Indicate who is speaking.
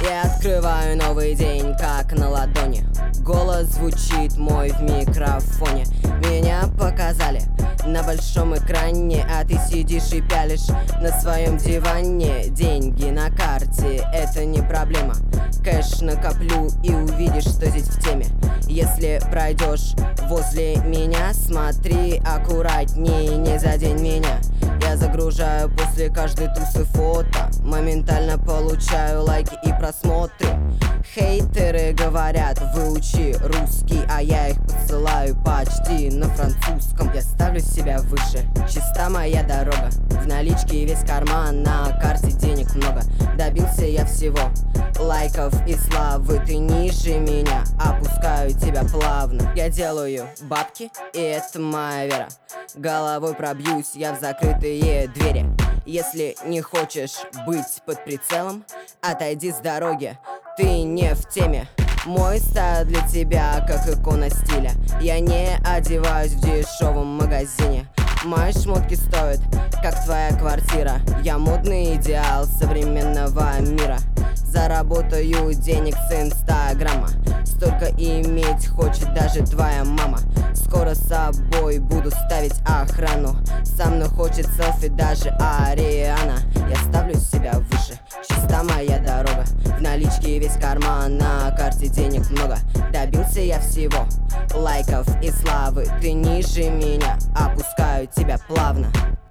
Speaker 1: Я открываю новый день, как на ладони. Голос звучит мой в микрофоне. Меня показали на большом экране, а ты сидишь и пялишь на своем диване. Деньги на карте — это не проблема. Кэш накоплю и увидишь, что здесь в теме. Если пройдешь возле меня, смотри аккуратнее, не задень меня. Я загружаю после каждой тусы фото, моментально получаю лайки и просмотры. Хейтеры говорят: выучи русский, а я их посылаю почти на французском. Я ставлю себя выше, чиста моя дорога. В наличке весь карман, на карте денег много. Добился я всего, лайков и славы. Ты ниже меня, опускаю тебя плавно. Я делаю бабки, и это моя вера. Головой пробьюсь я в закрытые двери. Если не хочешь быть под прицелом, отойди с дороги, ты не в теме. Мой стайл для тебя как икона стиля. Я не одеваюсь в дешевом магазине. Мои шмотки стоят, как твоя квартира. Я модный идеал современного мира. Заработаю денег с инстаграма. Столько иметь хочет даже твоя мама. Скоро с собой буду ставить охрану. Со мной хочет селфи даже Ариана. Я ставлю себя выше, чиста моя дорога. В наличке весь карман, на карте денег много. Добился я всего, лайков и славы. Ты ниже меня, опускаю тебя плавно.